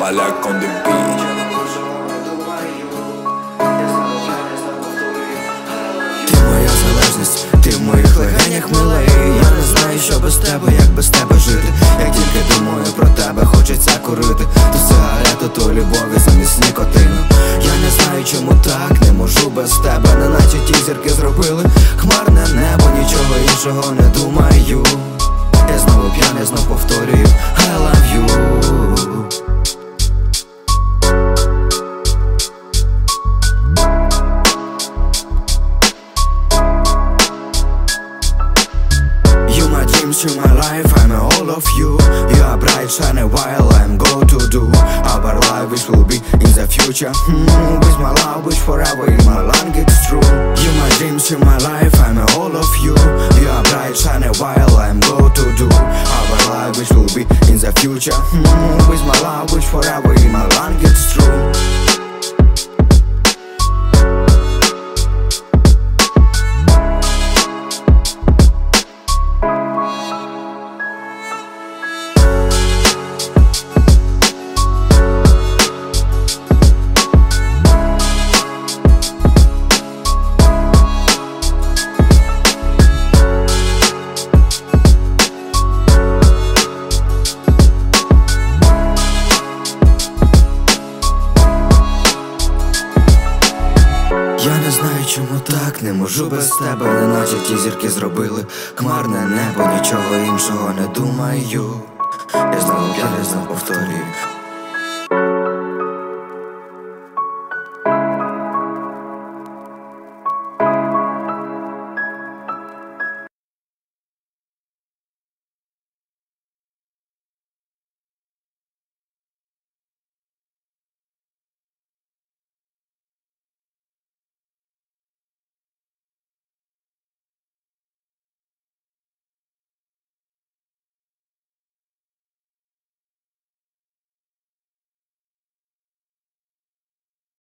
Palak on the beat. Ти моя залежність, ти в моїх легенях, милий. Я не знаю, що без тебе, як без тебе жити. Як тільки думаю про тебе, хочеться курити. То сигарету, то любові замість нікотину. Я не знаю, чому так, не можу без тебе. Неначе ті зірки зробили хмарне небо, нічого іншого не думаю. Я знову п'яний, знов повторюю I love you. To my life, I'm all of you. You are bright, shiny while I'm go to do our life, which will be in the future. With my love, which forever in my lung, it's true. You my dreams, you my life, I'm all of you. You are bright, shiny while I'm go to do our life, which will be in the future. With my love, which forever in my lung, it's true. Я не знаю, чому так, не можу без тебе. Неначе ті зірки зробили хмарне небо, нічого іншого не думаю. Я знову п'яний, знов повторюю